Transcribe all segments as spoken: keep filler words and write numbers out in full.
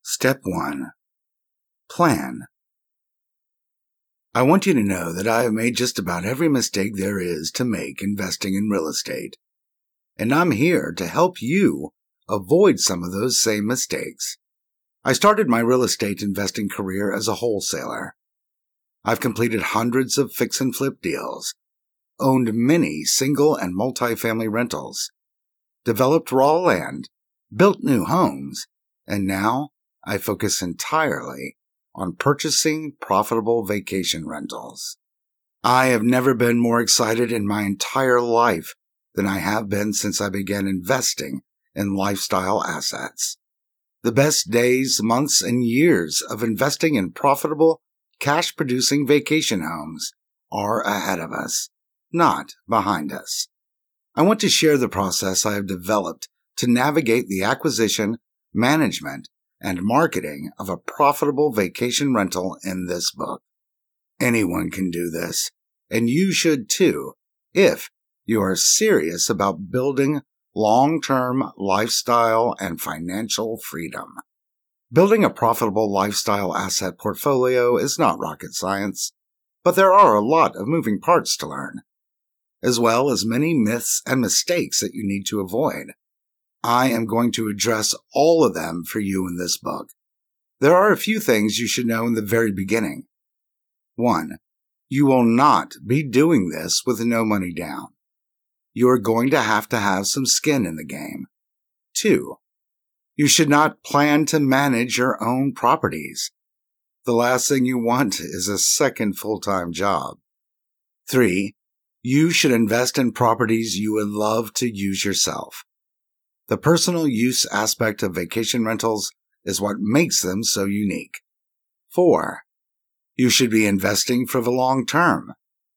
Step one. Plan. I want you to know that I have made just about every mistake there is to make investing in real estate, and I'm here to help you avoid some of those same mistakes. I started my real estate investing career as a wholesaler. I've completed hundreds of fix and flip deals, owned many single and multi-family rentals, developed raw land, built new homes, and now I focus entirely on purchasing profitable vacation rentals. I have never been more excited in my entire life than I have been since I began investing in lifestyle assets. The best days, months, and years of investing in profitable, cash-producing vacation homes are ahead of us, not behind us. I want to share the process I have developed to navigate the acquisition, management, and marketing of a profitable vacation rental in this book. Anyone can do this, and you should too, if you are serious about building long-term lifestyle and financial freedom. Building a profitable lifestyle asset portfolio is not rocket science, but there are a lot of moving parts to learn, as well as many myths and mistakes that you need to avoid. I am going to address all of them for you in this book. There are a few things you should know in the very beginning. One, you will not be doing this with no money down. You are going to have to have some skin in the game. Two, you should not plan to manage your own properties. The last thing you want is a second full-time job. Three, you should invest in properties you would love to use yourself. The personal use aspect of vacation rentals is what makes them so unique. Four, you should be investing for the long term.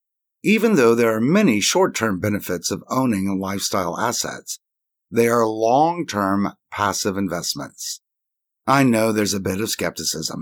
Even though there are many short-term benefits of owning lifestyle assets, they are long-term passive investments. I know there's a bit of skepticism.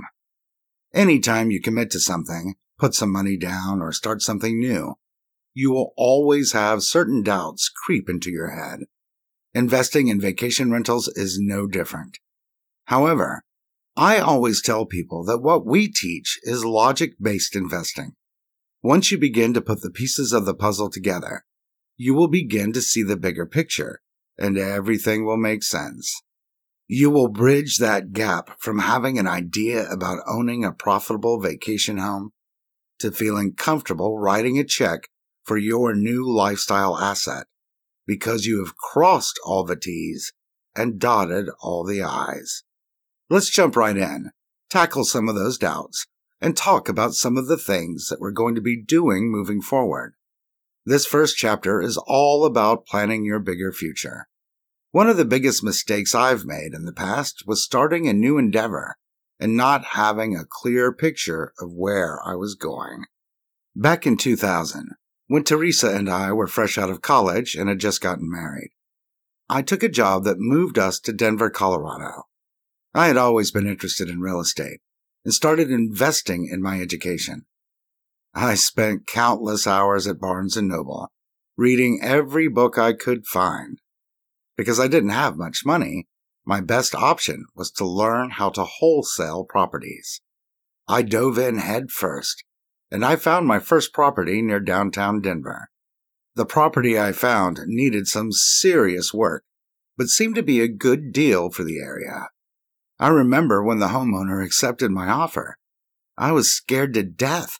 Anytime you commit to something, put some money down, or start something new, you will always have certain doubts creep into your head. Investing in vacation rentals is no different. However, I always tell people that what we teach is logic-based investing. Once you begin to put the pieces of the puzzle together, you will begin to see the bigger picture, and everything will make sense. You will bridge that gap from having an idea about owning a profitable vacation home to feeling comfortable writing a check for your new lifestyle asset, because you have crossed all the T's and dotted all the I's. Let's jump right in, tackle some of those doubts, and talk about some of the things that we're going to be doing moving forward. This first chapter is all about planning your bigger future. One of the biggest mistakes I've made in the past was starting a new endeavor and not having a clear picture of where I was going. Back in two thousand, when Teresa and I were fresh out of college and had just gotten married, I took a job that moved us to Denver, Colorado. I had always been interested in real estate and started investing in my education. I spent countless hours at Barnes and Noble, reading every book I could find. Because I didn't have much money, my best option was to learn how to wholesale properties. I dove in head first, and I found my first property near downtown Denver. The property I found needed some serious work, but seemed to be a good deal for the area. I remember when the homeowner accepted my offer. I was scared to death.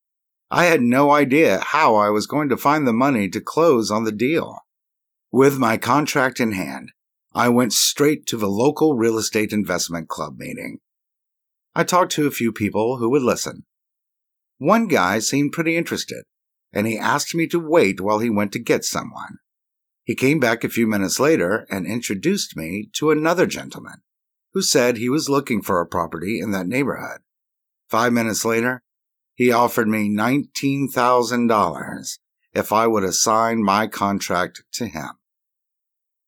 I had no idea how I was going to find the money to close on the deal. With my contract in hand, I went straight to the local real estate investment club meeting. I talked to a few people who would listen. One guy seemed pretty interested, and he asked me to wait while he went to get someone. He came back a few minutes later and introduced me to another gentleman who said he was looking for a property in that neighborhood. Five minutes later, he offered me nineteen thousand dollars if I would assign my contract to him.